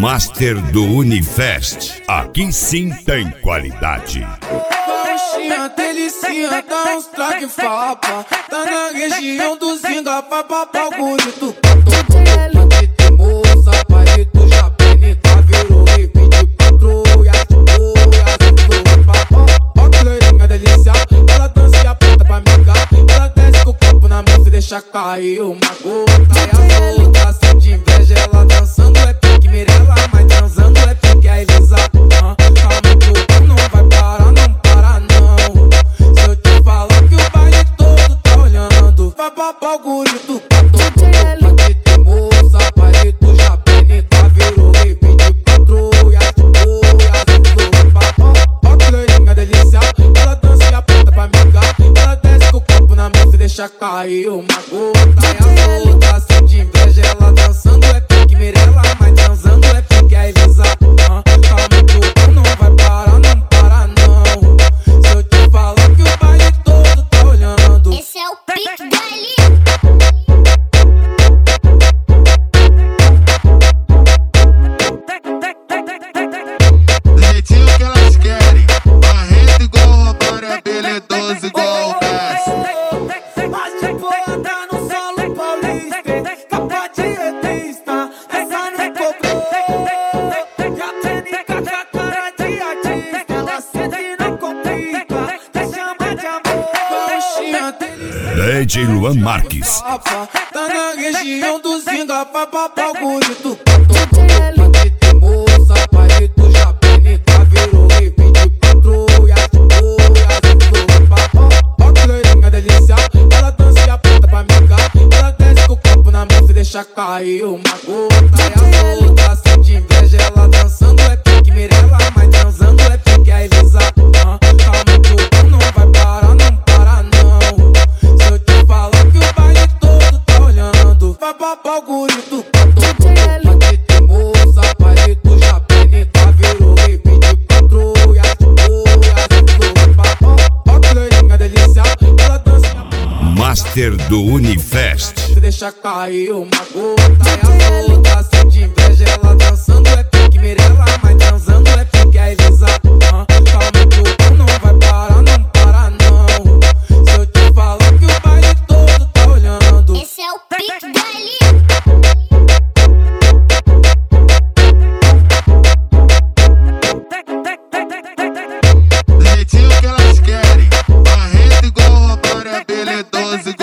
Master do Unifest. Aqui sim tem qualidade. Coxinha, delicinha, dá uns traque fapa. Tá na região do Zinga, papapá, bonito. De moça, palito, já penita, virou rei, 24 e as ó que loirinha delícia, ela dança e aponta pra amiga. Ela desce com o copo na mão e deixa cair uma gota. E a outra sente inveja, ela dançando é pique Mirella, mas transando é pique a Elisa. Calma que o não vai parar, não para não. Se eu te falar que o baile todo tá olhando, vai babar o gurito. De moça, palito, já penita, virou rei, 24 e as ó que loirinha delícia, ela dança e aponta pra amiga. Ela desce com o copo na mão e deixa cair uma gota. E a outra sente inveja, ela dançando é pique Mirella, mas transando é pique a Elisa. Calma que o não vai parar, não para não. Se eu te falar que o baile todo tá olhando, esse é o pique dali. Do jeitinho que elas querem, barrento igual o Romário, é habilidoso igual o Messi. mas tipo anda no solo paulista, capa de etista, essa não cobrou. Já tem com a cara de artista, ela sente e não complica, te chama de amor. Coxinha, delícia, DJ Luan Marques. tá na região do Zinga, papapá, bonito. De moça, palito, já penita, virou rei, 24 e as ó que loirinha delícia, ela dança e aponta pra amiga. Ela desce com o copo na mão e deixa cair uma gota. E a outra sente inveja, ela dançando é pique Mirella, mas transando é pique a Elisa. Calma que o não vai parar, não para não. Se eu te falar que o baile todo tá olhando, vai babar o gurito. De moça, palito, já penita, virou rei, 24 e as ó que loirinha delícia, ela dança e aponta Master do Unifest. deixa cair uma gota. E a outra sente inveja, ela dançando é pique Mirella, mas transando é pique a Elisa. Calma que o não vai parar, não para não. Se eu te falar que o baile todo tá olhando, Esse é o pique dali. Do jeitinho que elas querem, barrento igual o Romário, é habilidoso igual